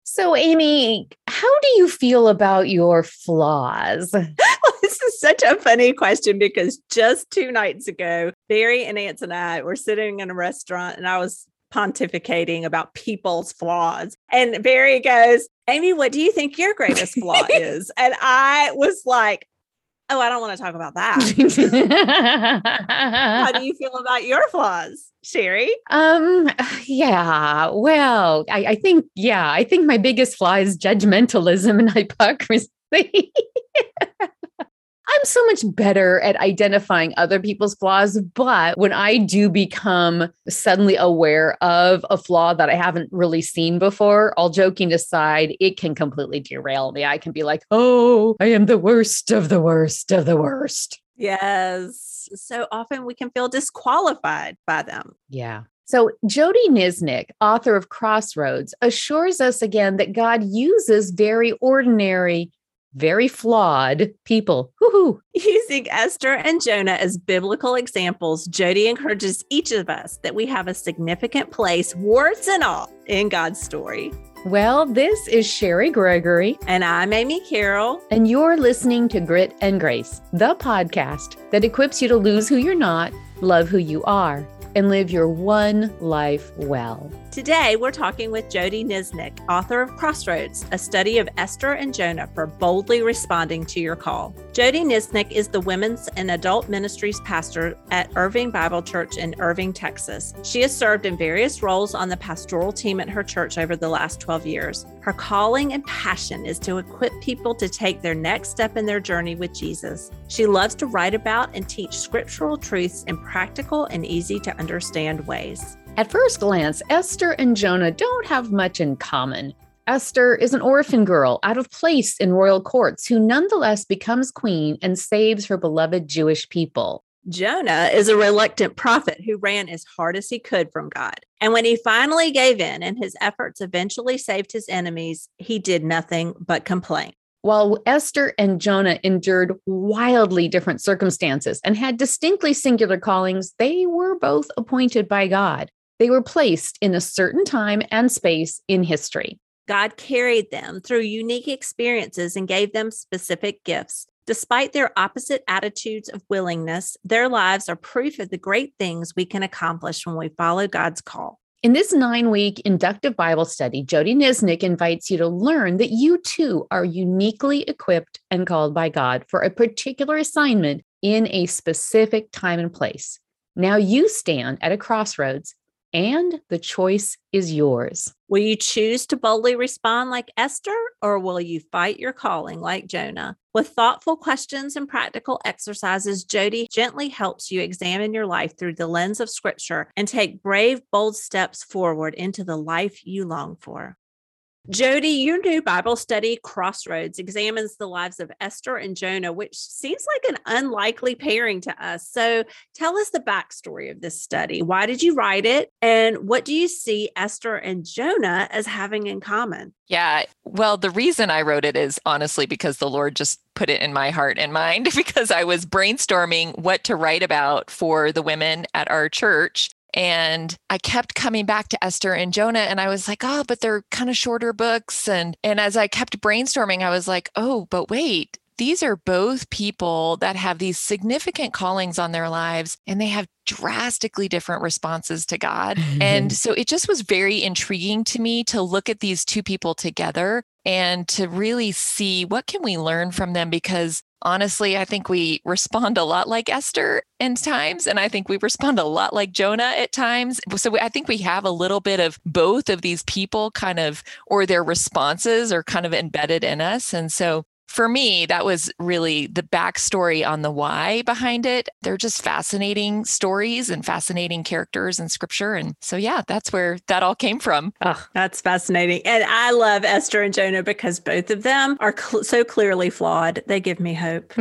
So, Amy, how do you feel about your flaws? This is such a funny question because just 2 nights ago, Barry and Ants and I were sitting in a restaurant and I was pontificating about people's flaws. And Barry goes, Amy, what do you think your greatest flaw is? And I was like, oh, I don't want to talk about that. How do you feel about your flaws, Sherry? Yeah, well, I think my biggest flaw is judgmentalism and hypocrisy. I'm so much better at identifying other people's flaws, but when I do become suddenly aware of a flaw that I haven't really seen before, all joking aside, it can completely derail me. I can be like, oh, I am the worst of the worst of the worst. Yes. So often we can feel disqualified by them. Yeah. So Jody Nisnik, author of Crossroads, assures us again that God uses very ordinary, very flawed people. Woo-hoo. Using Esther and Jonah as biblical examples, Jody encourages each of us that we have a significant place, warts and all, in God's story. Well, this is Sherry Gregory. And I'm Amy Carroll. And you're listening to Grit and Grace, the podcast that equips you to lose who you're not, love who you are, and live your one life well. Today, we're talking with Jody Nisnik, author of Crossroads, a study of Esther and Jonah for boldly responding to your call. Jody Nisnik is the women's and adult ministries pastor at Irving Bible Church in Irving, Texas. She has served in various roles on the pastoral team at her church over the last 12 years. Her calling and passion is to equip people to take their next step in their journey with Jesus. She loves to write about and teach scriptural truths in practical and easy to understand ways. At first glance, Esther and Jonah don't have much in common. Esther is an orphan girl out of place in royal courts who nonetheless becomes queen and saves her beloved Jewish people. Jonah is a reluctant prophet who ran as hard as he could from God. And when he finally gave in and his efforts eventually saved his enemies, he did nothing but complain. While Esther and Jonah endured wildly different circumstances and had distinctly singular callings, they were both appointed by God. They were placed in a certain time and space in history. God carried them through unique experiences and gave them specific gifts. Despite their opposite attitudes of willingness, their lives are proof of the great things we can accomplish when we follow God's call. In this 9-week inductive Bible study, Jody Nisnik invites you to learn that you too are uniquely equipped and called by God for a particular assignment in a specific time and place. Now you stand at a crossroads, and the choice is yours. Will you choose to boldly respond like Esther, or will you fight your calling like Jonah? With thoughtful questions and practical exercises, Jody gently helps you examine your life through the lens of Scripture and take brave, bold steps forward into the life you long for. Jody, your new Bible study, Crossroads, examines the lives of Esther and Jonah, which seems like an unlikely pairing to us. So tell us the backstory of this study. Why did you write it? And what do you see Esther and Jonah as having in common? Yeah, well, the reason I wrote it is honestly because the Lord just put it in my heart and mind because I was brainstorming what to write about for the women at our church. And I kept coming back to Esther and Jonah, and I was like, oh, but they're kind of shorter books. And as I kept brainstorming, I was like, oh, but wait, these are both people that have these significant callings on their lives, and they have drastically different responses to God. And so it just was very intriguing to me to look at these two people together and to really see what can we learn from them, because honestly, I think we respond a lot like Esther in times, and I think we respond a lot like Jonah at times. So I think we have a little bit of both of these people kind of, or their responses are kind of embedded in us. And so for me, that was really the backstory on the why behind it. They're just fascinating stories and fascinating characters in Scripture. And so, yeah, that's where that all came from. Oh, that's fascinating. And I love Esther and Jonah because both of them are so clearly flawed. They give me hope.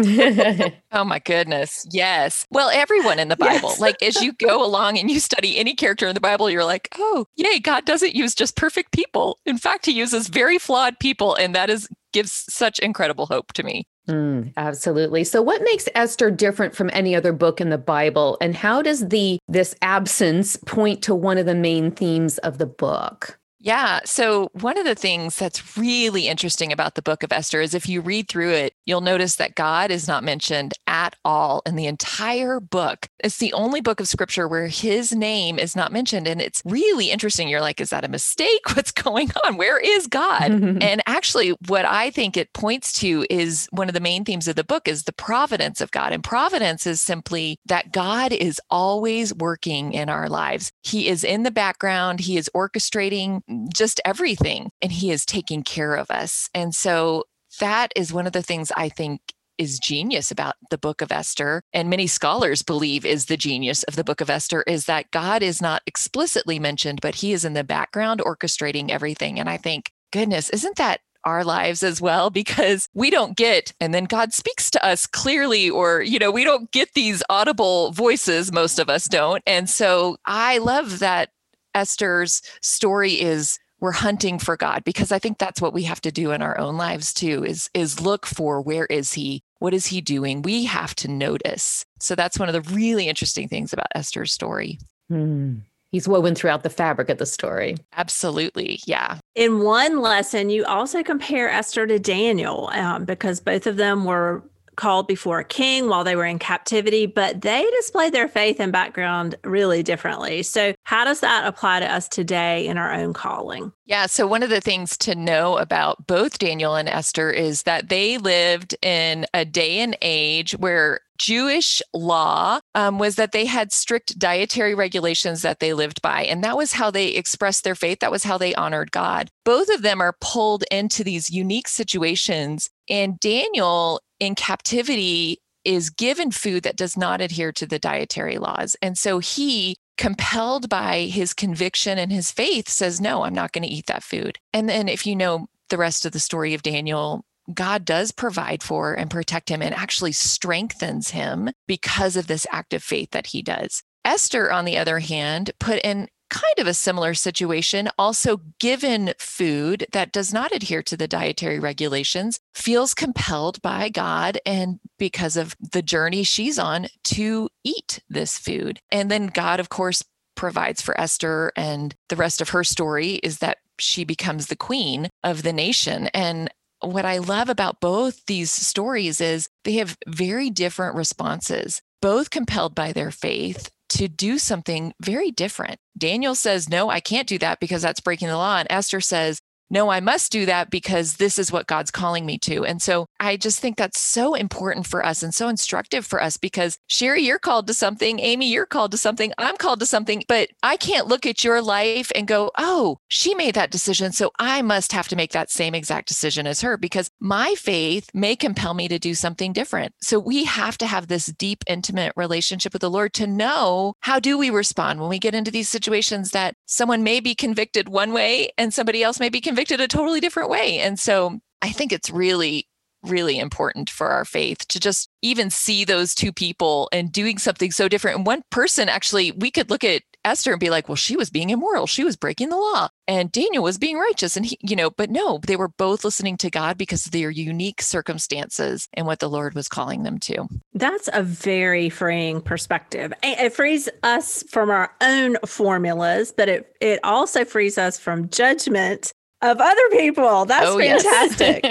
Oh, my goodness. Yes. Well, everyone in the Bible, Yes. like as you go along and you study any character in the Bible, you're like, oh, yay, God doesn't use just perfect people. In fact, he uses very flawed people. And that gives such incredible hope to me. Absolutely. So what makes Esther different from any other book in the Bible? And how does this absence point to one of the main themes of the book? Yeah. So one of the things that's really interesting about the book of Esther is if you read through it, you'll notice that God is not mentioned at all in the entire book. It's the only book of scripture where his name is not mentioned. And it's really interesting. You're like, is that a mistake? What's going on? Where is God? And actually, what I think it points to is one of the main themes of the book is the providence of God. And providence is simply that God is always working in our lives. He is in the background. He is orchestrating just everything, and he is taking care of us. And so that is one of the things I think is genius about the book of Esther, and many scholars believe is the genius of the book of Esther, is that God is not explicitly mentioned, but he is in the background orchestrating everything. And I think, goodness, isn't that our lives as well? Because we don't get, and then God speaks to us clearly, or, we don't get these audible voices. Most of us don't. And so I love that Esther's story is we're hunting for God, because I think that's what we have to do in our own lives too, is look for where is he? What is he doing? We have to notice. So that's one of the really interesting things about Esther's story. He's woven throughout the fabric of the story. Absolutely. Yeah. In one lesson, you also compare Esther to Daniel because both of them were called before a king while they were in captivity, but they displayed their faith and background really differently. So how does that apply to us today in our own calling? Yeah. So one of the things to know about both Daniel and Esther is that they lived in a day and age where Jewish law was that they had strict dietary regulations that they lived by. And that was how they expressed their faith. That was how they honored God. Both of them are pulled into these unique situations. And Daniel in captivity is given food that does not adhere to the dietary laws. And so he, compelled by his conviction and his faith, says, no, I'm not going to eat that food. And then if you know the rest of the story of Daniel, God does provide for and protect him and actually strengthens him because of this act of faith that he does. Esther, on the other hand, put in kind of a similar situation, also given food that does not adhere to the dietary regulations, feels compelled by God and because of the journey she's on to eat this food. And then God, of course, provides for Esther, and the rest of her story is that she becomes the queen of the nation. And what I love about both these stories is they have very different responses, both compelled by their faith to do something very different. Daniel says, no, I can't do that because that's breaking the law. And Esther says, no, I must do that because this is what God's calling me to. And so I just think that's so important for us and so instructive for us because Sherry, you're called to something. Amy, you're called to something. I'm called to something, but I can't look at your life and go, oh, she made that decision, so I must have to make that same exact decision as her because my faith may compel me to do something different. So we have to have this deep, intimate relationship with the Lord to know how do we respond when we get into these situations that someone may be convicted one way and somebody else may be convicted a totally different way. And so I think it's really, really important for our faith to just even see those two people and doing something so different. And one person, actually, we could look at Esther and be like, well, she was being immoral. She was breaking the law. And Daniel was being righteous. And he, but no, they were both listening to God because of their unique circumstances and what the Lord was calling them to. That's a very freeing perspective. It frees us from our own formulas, but it also frees us from judgment of other people. That's fantastic.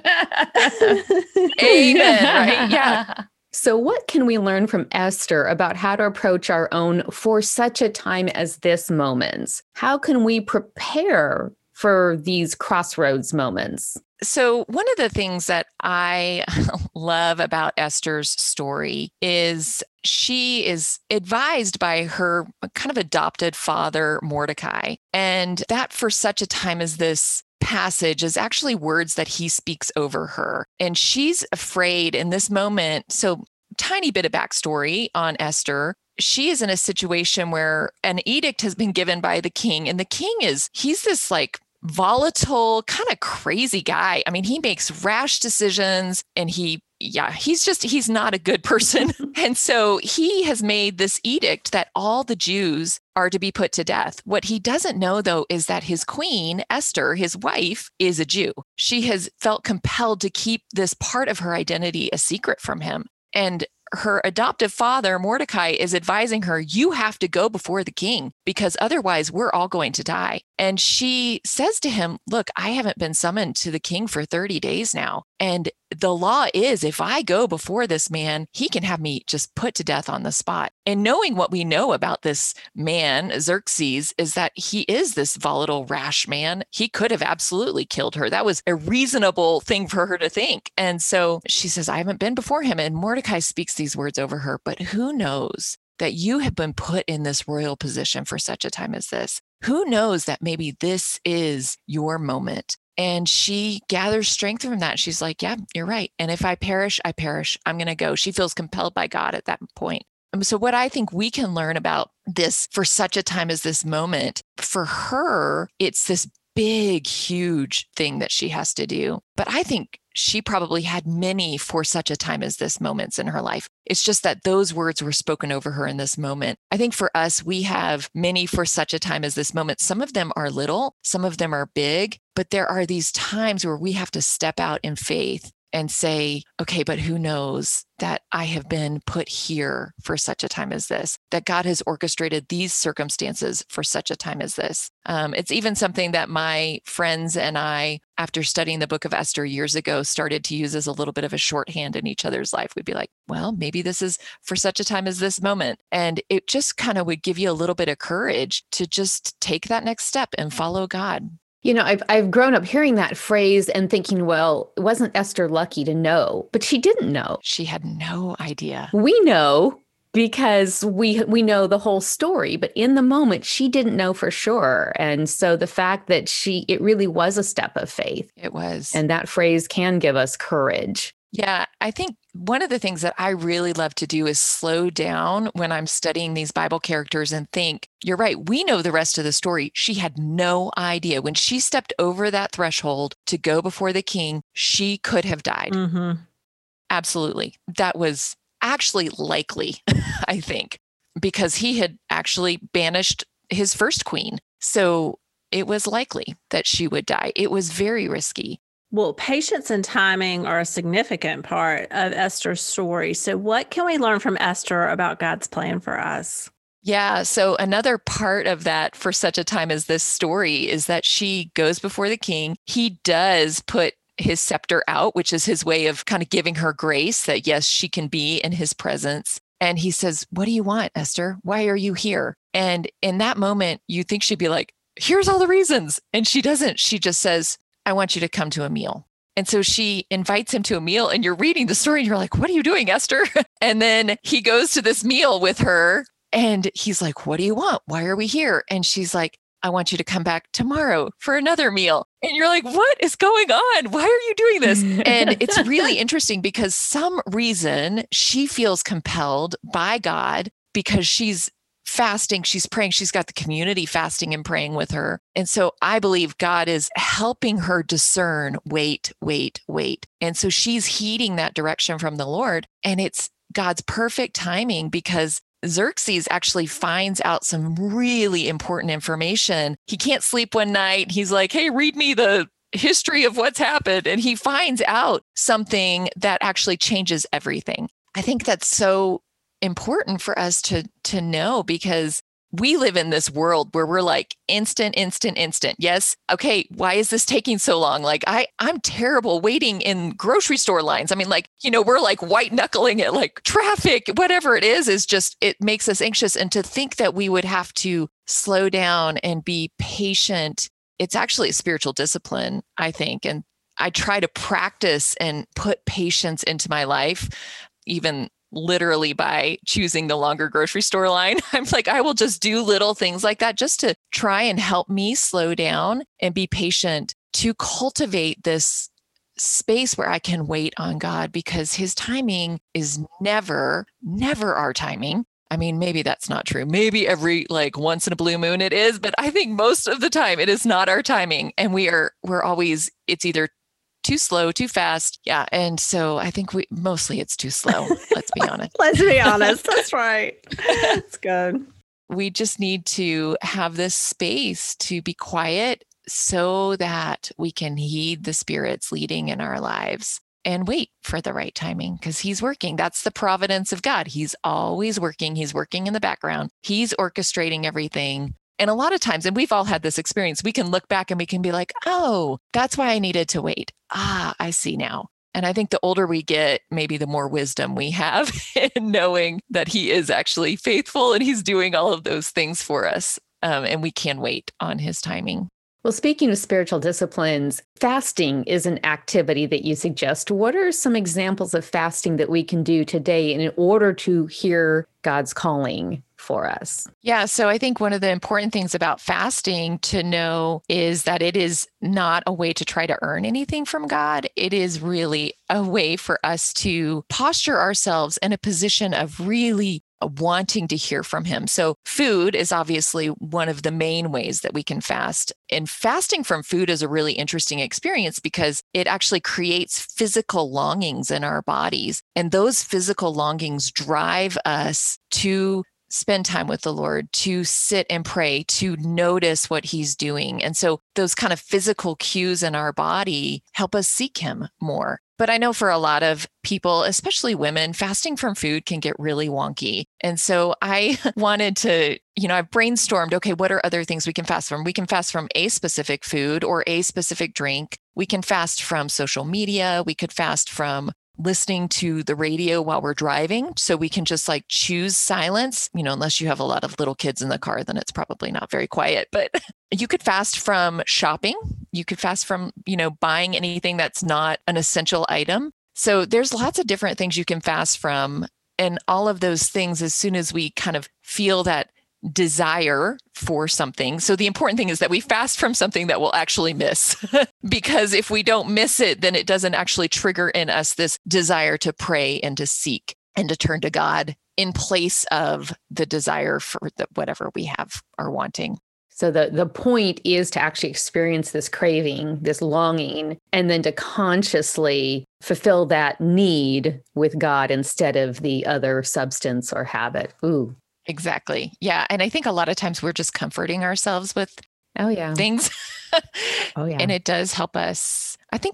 Amen. Right? Yeah. So what can we learn from Esther about how to approach our own for such a time as this moments? How can we prepare for these crossroads moments? So one of the things that I love about Esther's story is she is advised by her kind of adopted father, Mordecai, and that for such a time as this passage is actually words that he speaks over her. And she's afraid in this moment. So tiny bit of backstory on Esther. She is in a situation where an edict has been given by the king, and the king he's this volatile, kind of crazy guy. I mean, he makes rash decisions and he's not a good person. And so he has made this edict that all the Jews are to be put to death. What he doesn't know, though, is that his queen, Esther, his wife, is a Jew. She has felt compelled to keep this part of her identity a secret from him. And her adoptive father, Mordecai, is advising her, you have to go before the king because otherwise we're all going to die. And she says to him, look, I haven't been summoned to the king for 30 days now. And the law is if I go before this man, he can have me just put to death on the spot. And knowing what we know about this man, Xerxes, is that he is this volatile, rash man. He could have absolutely killed her. That was a reasonable thing for her to think. And so she says, I haven't been before him. And Mordecai speaks these words over her, but who knows that you have been put in this royal position for such a time as this? Who knows that maybe this is your moment? And she gathers strength from that. She's like, yeah, you're right. And if I perish, I perish. I'm going to go. She feels compelled by God at that point. So what I think we can learn about this for such a time as this moment, for her, it's this big, huge thing that she has to do. But I think she probably had many for such a time as this moments in her life. It's just that those words were spoken over her in this moment. I think for us, we have many for such a time as this moment. Some of them are little, some of them are big, but there are these times where we have to step out in faith and say, okay, but who knows that I have been put here for such a time as this, that God has orchestrated these circumstances for such a time as this. It's even something that my friends and I, after studying the book of Esther years ago, started to use as a little bit of a shorthand in each other's life. We'd be like, well, maybe this is for such a time as this moment. And it just kind of would give you a little bit of courage to just take that next step and follow God. You know, I've grown up hearing that phrase and thinking, well, wasn't Esther lucky to know? But she didn't know. She had no idea. We know because we know the whole story, but in the moment, she didn't know for sure. And so the fact that it really was a step of faith. It was. And that phrase can give us courage. Yeah, I think one of the things that I really love to do is slow down when I'm studying these Bible characters and think, you're right, we know the rest of the story. She had no idea. When she stepped over that threshold to go before the king, she could have died. Mm-hmm. Absolutely. That was actually likely, I think, because he had actually banished his first queen. So it was likely that she would die. It was very risky. Well, patience and timing are a significant part of Esther's story. So what can we learn from Esther about God's plan for us? Yeah. So another part of that for such a time as this story is that she goes before the king. He does put his scepter out, which is his way of kind of giving her grace that, yes, she can be in his presence. And he says, what do you want, Esther? Why are you here? And in that moment, you think she'd be like, here's all the reasons. And she doesn't. She just says, I want you to come to a meal. And so she invites him to a meal and you're reading the story and you're like, what are you doing, Esther? And then he goes to this meal with her and he's like, what do you want? Why are we here? And she's like, I want you to come back tomorrow for another meal. And you're like, what is going on? Why are you doing this? And it's really interesting because some reason she feels compelled by God because she's fasting, she's praying, she's got the community fasting and praying with her. And so I believe God is helping her discern, wait. And so she's heeding that direction from the Lord. And it's God's perfect timing because Xerxes actually finds out some really important information. He can't sleep one night. He's like, hey, read me the history of what's happened. And he finds out something that actually changes everything. I think that's so important for us to know because we live in this world where we're like instant. Yes. Okay. Why is this taking so long? Like I'm terrible waiting in grocery store lines. I mean, like, we're like white knuckling it, like traffic, whatever it is just, it makes us anxious. And to think that we would have to slow down and be patient, it's actually a spiritual discipline, I think. And I try to practice and put patience into my life, even literally by choosing the longer grocery store line. I'm like, I will just do little things like that just to try and help me slow down and be patient to cultivate this space where I can wait on God because his timing is never our timing. I mean, maybe that's not true. Maybe every once in a blue moon it is, but I think most of the time it is not our timing. And we're always, it's either too slow, too fast. Yeah. And so I think mostly it's too slow. Let's be honest. Let's be honest. That's right. That's good. We just need to have this space to be quiet so that we can heed the Spirit's leading in our lives. and wait for the right timing because he's working. That's the providence of God. He's always working. He's working in the background. He's orchestrating everything. And a lot of times, and we've all had this experience, we can look back and we can be like, oh, that's why I needed to wait. Ah, I see now. And I think the older we get, maybe the more wisdom we have in knowing that he is actually faithful and he's doing all of those things for us. And we can wait on his timing. Well, speaking of spiritual disciplines, fasting is an activity that you suggest. What are some examples of fasting that we can do today in order to hear God's calling for us? Yeah, so I think one of the important things about fasting to know is that it is not a way to try to earn anything from God. It is really a way for us to posture ourselves in a position of really wanting to hear from him. So food is obviously one of the main ways that we can fast. And fasting from food is a really interesting experience because it actually creates physical longings in our bodies. And those physical longings drive us to spend time with the Lord, to sit and pray, to notice what he's doing. And so those kind of physical cues in our body help us seek him more. But I know for a lot of people, especially women, fasting from food can get really wonky. And so I wanted to, I've brainstormed, okay, what are other things we can fast from? We can fast from a specific food or a specific drink. We can fast from social media. We could fast from listening to the radio while we're driving. So we can just like choose silence, unless you have a lot of little kids in the car, then it's probably not very quiet. But you could fast from shopping. You could fast from, buying anything that's not an essential item. So there's lots of different things you can fast from. And all of those things, as soon as we kind of feel that desire for something. So the important thing is that we fast from something that we'll actually miss, because if we don't miss it, then it doesn't actually trigger in us this desire to pray and to seek and to turn to God in place of the desire for whatever we have are wanting. So the point is to actually experience this craving, this longing, and then to consciously fulfill that need with God instead of the other substance or habit. Ooh. Exactly. Yeah. And I think a lot of times we're just comforting ourselves with things. Oh, yeah. And it does help us. I think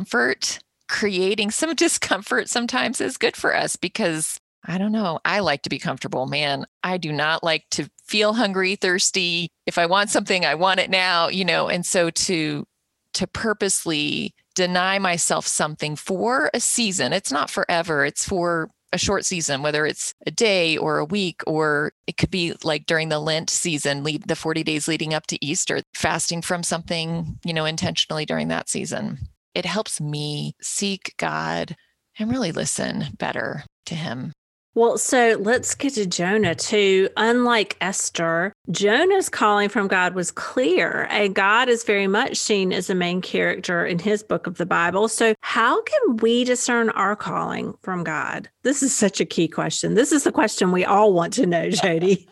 creating some discomfort sometimes is good for us because I don't know. I like to be comfortable, man. I do not like to feel hungry, thirsty. If I want something, I want it now, and so to purposely deny myself something for a season, it's not forever. It's for a short season, whether it's a day or a week, or it could be like during the Lent season, the 40 days leading up to Easter, fasting from something, intentionally during that season. It helps me seek God and really listen better to him. Well, so let's get to Jonah too. Unlike Esther, Jonah's calling from God was clear, and God is very much seen as the main character in his book of the Bible. So how can we discern our calling from God? This is such a key question. This is the question we all want to know, Jody.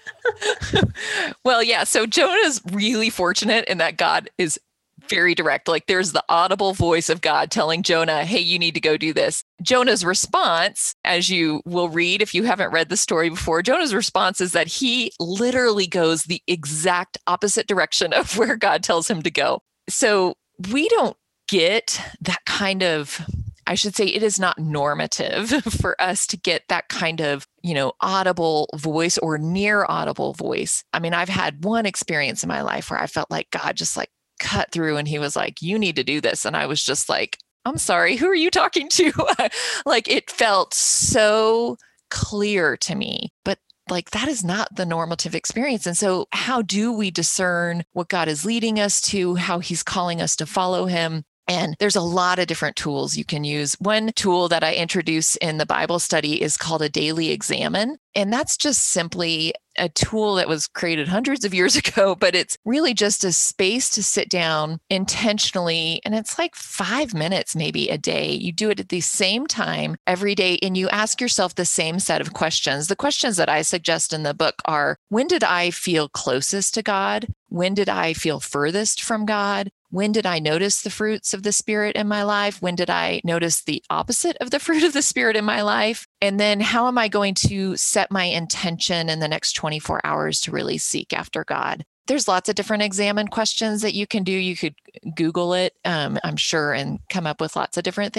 Well, yeah. So Jonah's really fortunate in that God is very direct. Like there's the audible voice of God telling Jonah, hey, you need to go do this. Jonah's response, as you will read if you haven't read the story before, Jonah's response is that he literally goes the exact opposite direction of where God tells him to go. So we don't get that kind of, I should say it is not normative for us to get that kind of, audible voice or near audible voice. I mean, I've had one experience in my life where I felt like God just like cut through and he was like, you need to do this. And I was just like, I'm sorry, who are you talking to? Like it felt so clear to me, but like that is not the normative experience. And so how do we discern what God is leading us to, how he's calling us to follow him? And there's a lot of different tools you can use. One tool that I introduce in the Bible study is called a daily examine. And that's just simply a tool that was created hundreds of years ago, but it's really just a space to sit down intentionally. And it's like 5 minutes, maybe a day. You do it at the same time every day. And you ask yourself the same set of questions. The questions that I suggest in the book are, when did I feel closest to God? When did I feel furthest from God? When did I notice the fruits of the Spirit in my life? When did I notice the opposite of the fruit of the Spirit in my life? And then how am I going to set my intention in the next 24 hours to really seek after God? There's lots of different examine questions that you can do. You could Google it, I'm sure, and come up with lots of different things.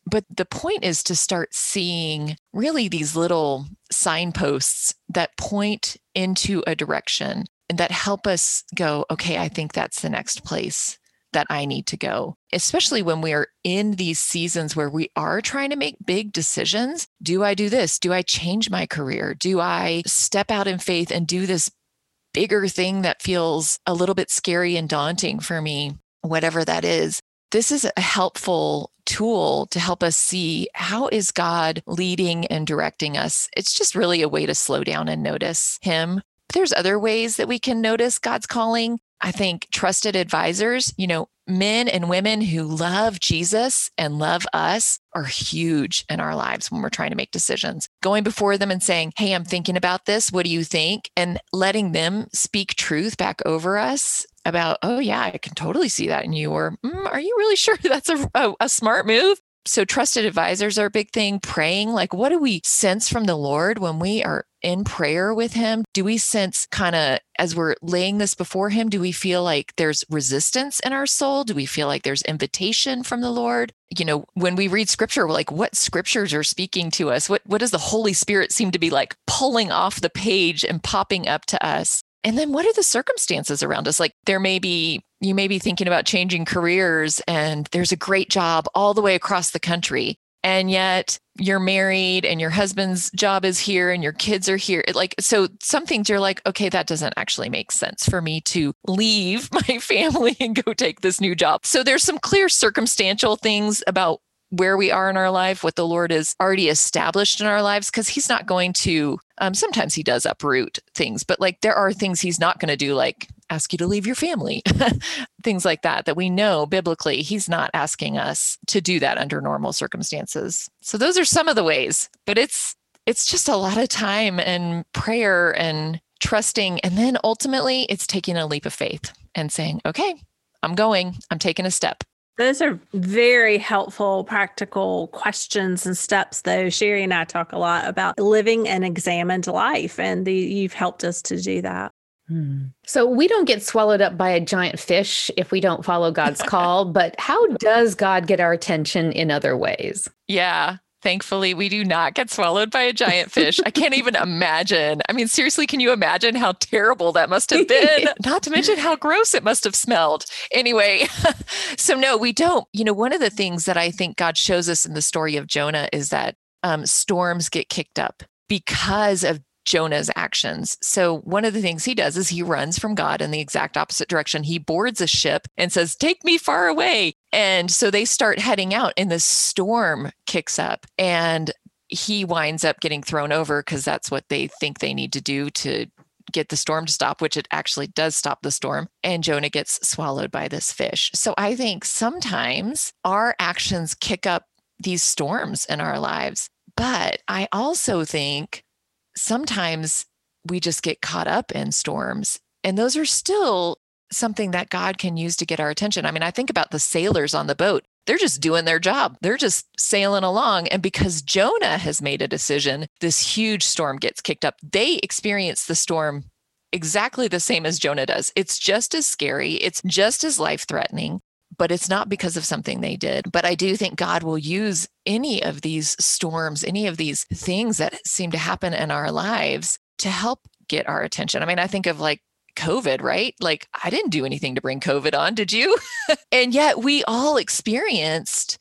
But the point is to start seeing really these little signposts that point into a direction and that help us go, okay, I think that's the next place that I need to go, especially when we are in these seasons where we are trying to make big decisions. Do I do this? Do I change my career? Do I step out in faith and do this bigger thing that feels a little bit scary and daunting for me? Whatever that is, this is a helpful tool to help us see how is God leading and directing us. It's just really a way to slow down and notice him. But there's other ways that we can notice God's calling. I think trusted advisors, men and women who love Jesus and love us are huge in our lives when we're trying to make decisions. Going before them and saying, hey, I'm thinking about this. What do you think? And letting them speak truth back over us about, oh yeah, I can totally see that in you. Or are you really sure that's a smart move? So trusted advisors are a big thing. Praying, like what do we sense from the Lord when we are in prayer with him? Do we sense kind of as we're laying this before him, do we feel like there's resistance in our soul? Do we feel like there's invitation from the Lord? When we read scripture, we're like, what scriptures are speaking to us? What does the Holy Spirit seem to be like pulling off the page and popping up to us? And then what are the circumstances around us? Like you may be thinking about changing careers and there's a great job all the way across the country. And yet you're married and your husband's job is here and your kids are here. So some things you're like, okay, that doesn't actually make sense for me to leave my family and go take this new job. So there's some clear circumstantial things about where we are in our life, what the Lord has already established in our lives, because he's not going to, sometimes he does uproot things, but there are things he's not going to do, like ask you to leave your family, things like that we know biblically, he's not asking us to do that under normal circumstances. So those are some of the ways, but it's just a lot of time and prayer and trusting. And then ultimately it's taking a leap of faith and saying, okay, I'm taking a step. Those are very helpful, practical questions and steps, though. Sherry and I talk a lot about living an examined life, and you've helped us to do that. So we don't get swallowed up by a giant fish if we don't follow God's call, but how does God get our attention in other ways? Yeah. Thankfully, we do not get swallowed by a giant fish. I can't even imagine. I mean, seriously, can you imagine how terrible that must have been? Not to mention how gross it must have smelled. Anyway, so no, we don't. One of the things that I think God shows us in the story of Jonah is that storms get kicked up because of Jonah's actions. So one of the things he does is he runs from God in the exact opposite direction. He boards a ship and says, take me far away. And so they start heading out and the storm kicks up and he winds up getting thrown over because that's what they think they need to do to get the storm to stop, which it actually does stop the storm. And Jonah gets swallowed by this fish. So I think sometimes our actions kick up these storms in our lives. But I also think sometimes we just get caught up in storms, and those are still something that God can use to get our attention. I mean, I think about the sailors on the boat. They're just doing their job. They're just sailing along. And because Jonah has made a decision, this huge storm gets kicked up. They experience the storm exactly the same as Jonah does. It's just as scary. It's just as life-threatening, but it's not because of something they did. But I do think God will use any of these storms, any of these things that seem to happen in our lives to help get our attention. I mean, I think of COVID, right? I didn't do anything to bring COVID on, did you? And yet we all experienced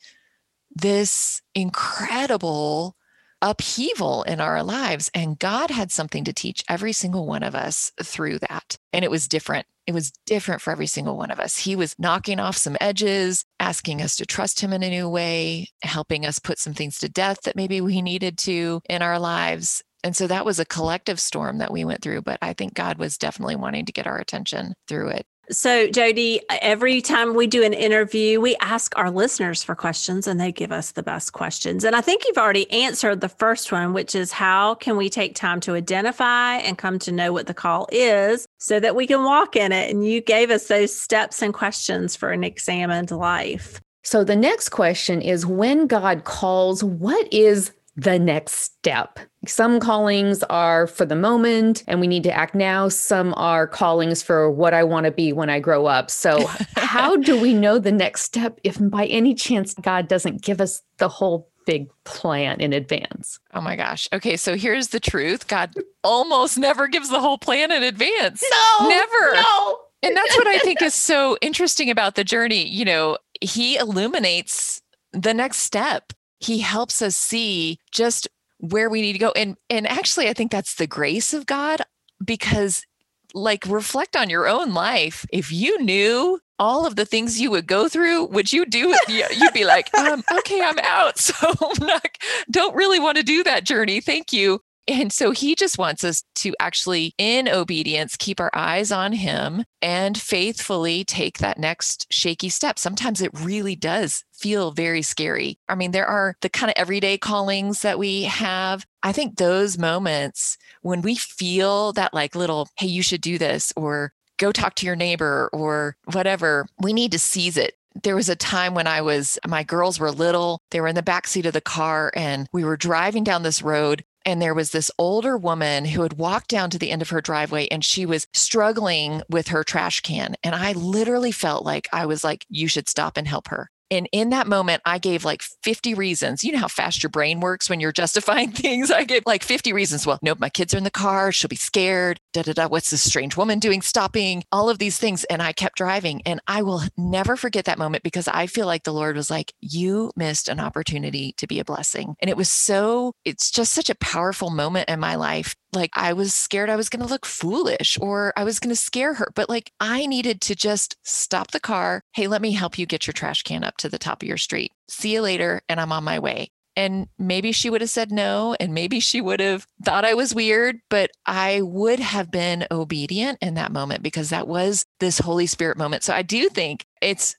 this incredible upheaval in our lives. And God had something to teach every single one of us through that. And it was different. It was different for every single one of us. He was knocking off some edges, asking us to trust him in a new way, helping us put some things to death that maybe we needed to in our lives. And so that was a collective storm that we went through, but I think God was definitely wanting to get our attention through it. So Jody, every time we do an interview, we ask our listeners for questions and they give us the best questions. And I think you've already answered the first one, which is how can we take time to identify and come to know what the call is so that we can walk in it? And you gave us those steps and questions for an examined life. So the next question is, when God calls, what is the next step. Some callings are for the moment and we need to act now. Some are callings for what I want to be when I grow up. So how do we know the next step if by any chance God doesn't give us the whole big plan in advance? Oh my gosh. Okay. So here's the truth. God almost never gives the whole plan in advance. No, never. No. And that's what I think is so interesting about the journey. You know, he illuminates the next step. He helps us see just where we need to go. And actually, I think that's the grace of God, because like, reflect on your own life. If you knew all of the things you would go through, would you do it? You'd be like, okay, I'm out. So don't really want to do that journey. Thank you. And so he just wants us to actually, in obedience, keep our eyes on him and faithfully take that next shaky step. Sometimes it really does feel very scary. I mean, there are the kind of everyday callings that we have. I think those moments when we feel that like little, hey, you should do this, or go talk to your neighbor or whatever, we need to seize it. There was a time when my girls were little, they were in the backseat of the car and we were driving down this road. And there was this older woman who had walked down to the end of her driveway and she was struggling with her trash can. And I literally felt like I was like, you should stop and help her. And in that moment, I gave like 50 reasons. You know how fast your brain works when you're justifying things? I gave like 50 reasons. Well, nope, my kids are in the car. She'll be scared. What's this strange woman doing? Stopping, all of these things. And I kept driving. And I will never forget that moment because I feel like the Lord was like, you missed an opportunity to be a blessing. And it's just such a powerful moment in my life. Like I was scared I was going to look foolish or I was going to scare her. But like I needed to just stop the car. Hey, let me help you get your trash can up to the top of your street. See you later. And I'm on my way. And maybe she would have said no. And maybe she would have thought I was weird, but I would have been obedient in that moment because that was this Holy Spirit moment. So I do think it's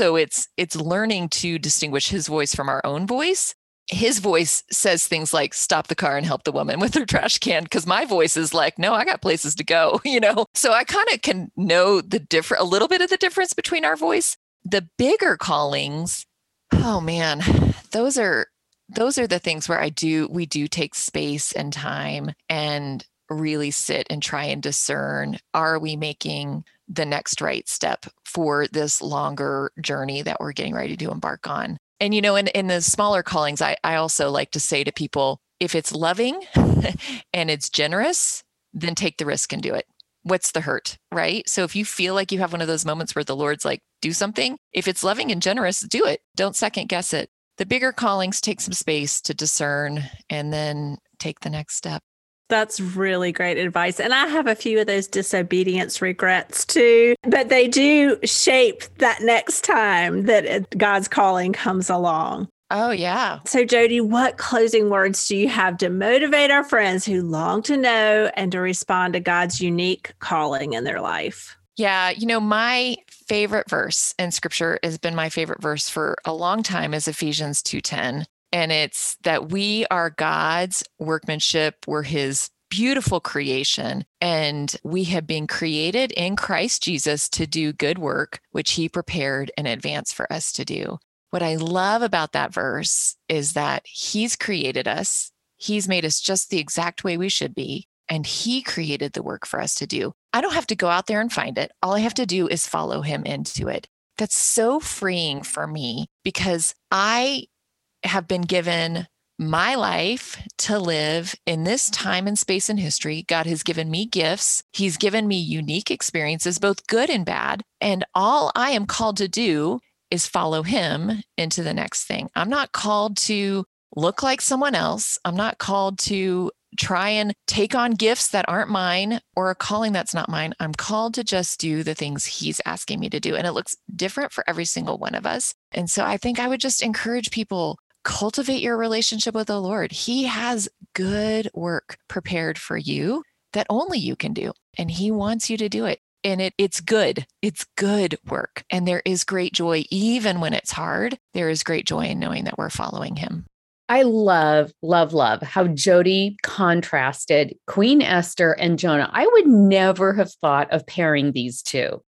learning to distinguish his voice from our own voice. His voice says things like, stop the car and help the woman with her trash can. Because my voice is like, no, I got places to go, So I kind of can know a little bit of the difference between our voice. The bigger callings, oh man, those are the things where we do take space and time and really sit and try and discern, are we making the next right step for this longer journey that we're getting ready to embark on? And, in the smaller callings, I also like to say to people, if it's loving and it's generous, then take the risk and do it. What's the hurt, right? So if you feel like you have one of those moments where the Lord's like, do something, if it's loving and generous, do it. Don't second guess it. The bigger callings take some space to discern and then take the next step. That's really great advice. And I have a few of those disobedience regrets too, but they do shape that next time that God's calling comes along. Oh, yeah. So Jody, what closing words do you have to motivate our friends who long to know and to respond to God's unique calling in their life? Yeah. My favorite verse in scripture has been my favorite verse for a long time is Ephesians 2:10. And it's that we are God's workmanship. We're his beautiful creation. And we have been created in Christ Jesus to do good work, which he prepared in advance for us to do. What I love about that verse is that he's created us. He's made us just the exact way we should be. And he created the work for us to do. I don't have to go out there and find it. All I have to do is follow him into it. That's so freeing for me because I have been given my life to live in this time and space and history. God has given me gifts. He's given me unique experiences, both good and bad. And all I am called to do is follow him into the next thing. I'm not called to look like someone else. I'm not called to try and take on gifts that aren't mine or a calling that's not mine. I'm called to just do the things he's asking me to do. And it looks different for every single one of us. And so I think I would just encourage people, cultivate your relationship with the Lord. He has good work prepared for you that only you can do. And he wants you to do it. And it's good. It's good work. And there is great joy, even when it's hard. There is great joy in knowing that we're following him. I love, love, love how Jody contrasted Queen Esther and Jonah. I would never have thought of pairing these two.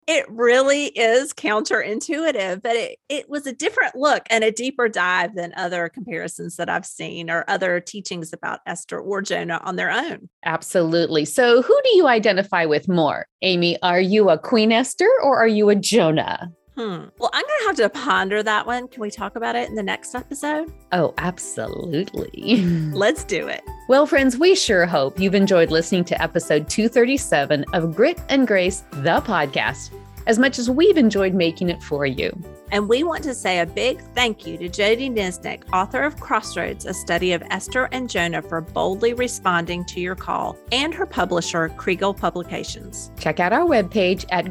It really is counterintuitive, but it was a different look and a deeper dive than other comparisons that I've seen or other teachings about Esther or Jonah on their own. Absolutely. So who do you identify with more? Amy, are you a Queen Esther or are you a Jonah? Well, I'm going to have to ponder that one. Can we talk about it in the next episode? Oh, absolutely. Let's do it. Well, friends, we sure hope you've enjoyed listening to episode 237 of Grit and Grace, the podcast, as much as we've enjoyed making it for you. And we want to say a big thank you to Jody Nisnik, author of Crossroads, a study of Esther and Jonah, for boldly responding to your call, and her publisher, Kriegel Publications. Check out our webpage at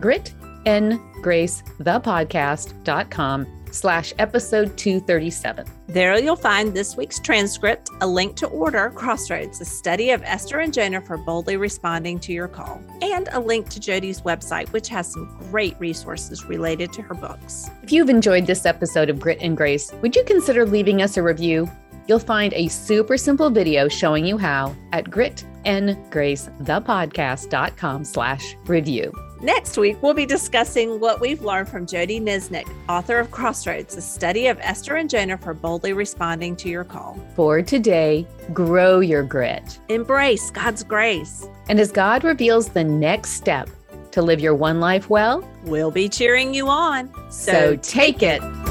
gritandgracethepodcast.com/episode 237. There you'll find this week's transcript, a link to order Crossroads, a study of Esther and Jonah for boldly responding to your call, and a link to Jody's website, which has some great resources related to her books. If you've enjoyed this episode of Grit and Grace, would you consider leaving us a review? You'll find a super simple video showing you how at gritandgracethepodcast.com/review. Next week, we'll be discussing what we've learned from Jody Nisnik, author of Crossroads, a study of Esther and Jonah for boldly responding to your call. For today, grow your grit. Embrace God's grace. And as God reveals the next step to live your one life well, We'll be cheering you on. so take it.